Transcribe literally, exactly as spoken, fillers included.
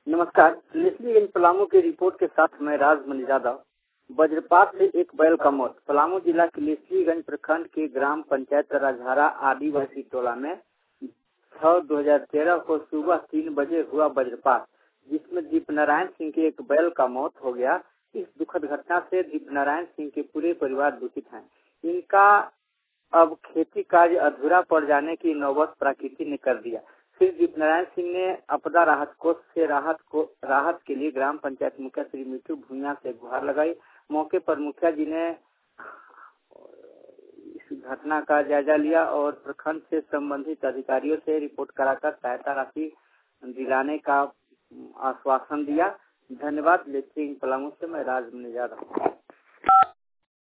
नमस्कार। लेस्लीगंज पलामू की रिपोर्ट के साथ मैं राज मनी यादव। वज्रपात से एक बैल का मौत। पलामू जिला के लेस्लीगंज प्रखंड के ग्राम पंचायत राजहरा आदिवासी टोला में छह दो हजार तेरह को सुबह तीन बजे हुआ वज्रपात, जिसमें दीप नारायण सिंह के एक बैल का मौत हो गया। इस दुखद घटना से दीप नारायण सिंह के पूरे परिवार दुखित हैं। इनका अब खेती कार्य अधूरा पड़ जाने की नौबत प्रकृति ने कर दिया। फिर दीप नारायण सिंह ने आपदा राहत कोष से राहत को राहत के लिए ग्राम पंचायत मुखिया श्री मिठू भूया से गुहार लगाई। मौके पर मुखिया जी ने इस घटना का जायजा लिया और प्रखंड से संबंधित अधिकारियों से रिपोर्ट कराकर सहायता राशि दिलाने का आश्वासन दिया। धन्यवाद। लेस्लीगंज पलामू से मैं राज मनी यादव।